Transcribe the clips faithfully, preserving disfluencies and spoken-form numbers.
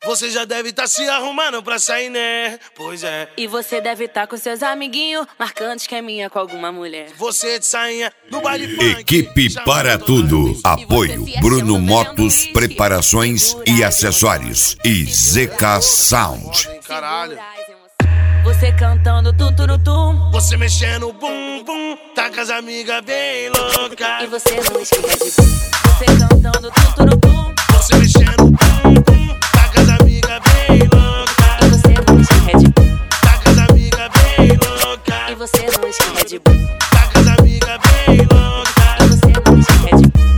Você já deve tá se arrumando pra sair, né? Pois é. E você deve tá com seus amiguinhos marcando esqueminha com alguma mulher. Você de sainha no baile funk. Equipe Para Tudo. Apoio Bruno Motos, preparações e acessórios. E Z K Sound. Caralho. Você cantando tuturutum. Você mexendo bum bum. Tá com as amigas bem louca. E você não esquece de bum. Você cantando tuturutum. Você mexendo bum bum. Tá com as amigas bem louca. E você não esquece de bum. Tá com as amigas bem louca. E você não esquece de bum. Tá com as amigas bem louca. E você não esquece de bum.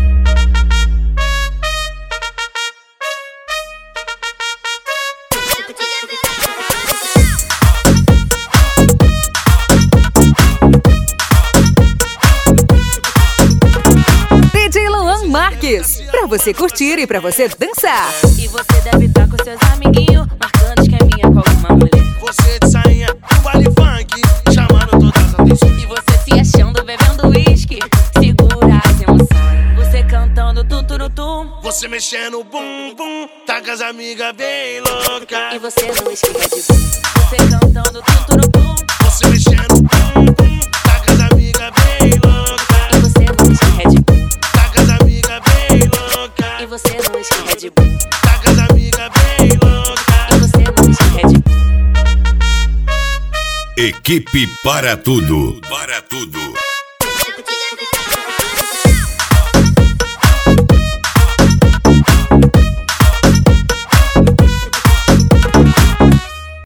D J Luan Marques, pra você curtir e pra você dançar. E você deve estar com seus amiguinhos marcando esqueminha com alguma mulher. Você de sainha no baile funk, chamando todas as atenções. E você se achando bebendo uísque, segura as emoções. Você cantando tuturutum. Você mexendo bum bum. Tá com as amigas bem louca. E você não esquece de bum. Você cantando tuturutum. Você mexendo bum bum. Tá com as amigas bem louca. E você não esquece de bum. Tá com as amigas bem louca. E você não esquece de bum. Tá com as amigas bem louca. E você não esquece de bum. Equipe Para Tudo. Para Tudo.